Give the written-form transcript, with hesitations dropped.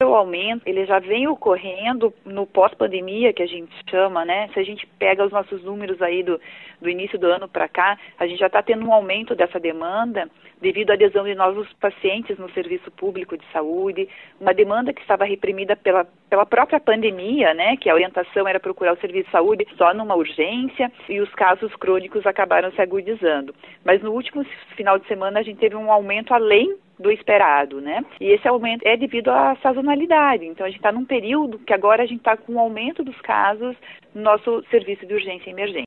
o aumento, ele já vem ocorrendo no pós-pandemia, que a gente chama, né? Se a gente pega os nossos números aí do início do ano para cá, a gente já está tendo um aumento dessa demanda devido à adesão de novos pacientes no serviço público de saúde, uma demanda que estava reprimida pela própria pandemia, né? Que a orientação era procurar o serviço de saúde só numa urgência e os casos crônicos acabaram se agudizando. Mas no último final de semana a gente teve um aumento além do esperado, né? E esse aumento é devido à sazonalidade. Então, a gente está num período que agora a gente está com um aumento dos casos no nosso serviço de urgência e emergência.